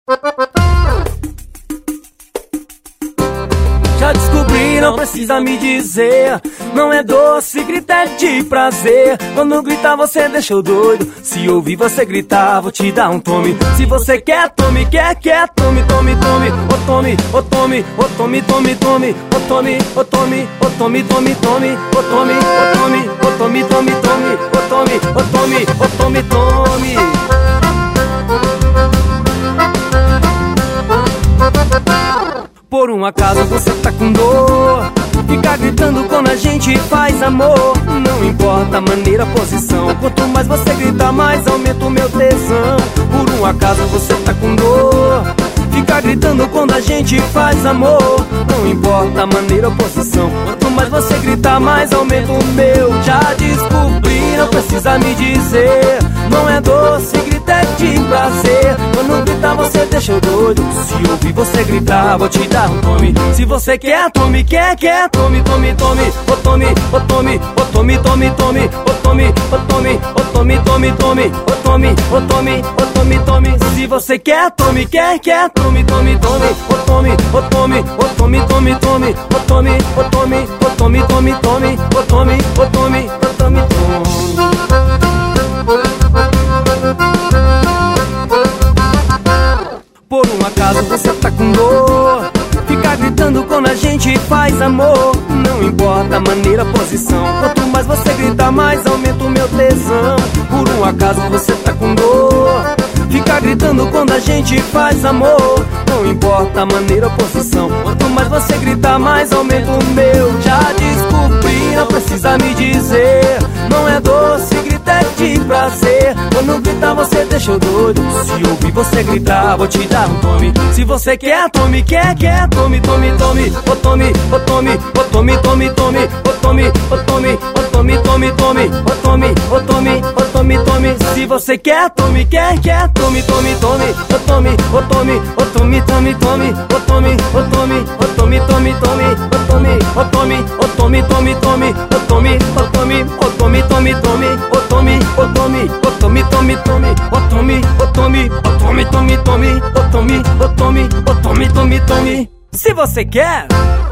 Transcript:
Já descobri, não precisa me dizer. Não é doce, grita é de prazer. Quando gritar você deixa eu doido. Se ouvir você gritar, vou te dar um tome. Se você quer, tome, quer, tome, tome, tome. Ô tome, ô tome, ô tome, tome, tome. Ô tome, ô tome, ô tome, tome, tome. Ô tome, ô tome, ô tome, tome, tome. Ô tome, ô tome, ô tome, tome. Por um acaso você tá com dor, fica gritando quando a gente faz amor. Não importa a maneira, a posição, quanto mais você grita, mais aumenta o meu tesão. Por um acaso você tá com dor, fica gritando quando a gente faz amor. Não importa a maneira, a posição, quanto mais você grita, mais aumenta o meu. Já descobri, não precisa me dizer. Não é doce, grita é de prazer. Quando gritar você deixa eu doido. Se ouvir você gritar, vou te dar um tome. Se você quer, tome, quer, tome, tome, tome. Ô tome, ô tome, ô tome, tome, tome. Ô tome, ô tome, ô tome, tome, tome. Ô tome, ô tome, ô tome, tome. Se você quer, tome, quer, tome, tome, tome. Ô tome, ô tome, ô tome, tome, tome. Ô tome, ô tome, ô tome, tome, tome. Ô tome, ô tome, ô tome, tome. Por um acaso você tá com dor, fica gritando quando a gente faz amor. Não importa a maneira, a posição, quanto mais você grita, mais aumenta o meu tesão. Por um acaso você tá com dor, fica gritando quando a gente faz amor. Não importa a maneira, a posição, quanto mais você grita, mais aumenta o meu. Já descobri, não precisa me dizer. Não é doce, grita é de prazer. Quando gritar você deixa eu doido. Se ouvir você gritar, vou te dar um tome. Se você quer, tome, quer, tome, tome, tome. Ô tome, ô tome, ô tome, tome, tome. Ô tome, ô tome, ô tome, tome, tome. Ô tome, ô tome, ô tome, tome. Se você quer, tome, quer, tome, tome, tome. Ô tome, ô tome, ô tome, tome, tome. Ô tome, ô tome, ô tome, tome, tome. Ô tome, ô tome, ô tome, tome, tome. Ô tome, ô tome, ô tome, tome, tome. Ô tome, ô tome, ô tome, tome, tome. Ô tome, ô tome, ô tome, tome, tome. Ô tome, ô tome, ô tome, tome, tome. Se você quer.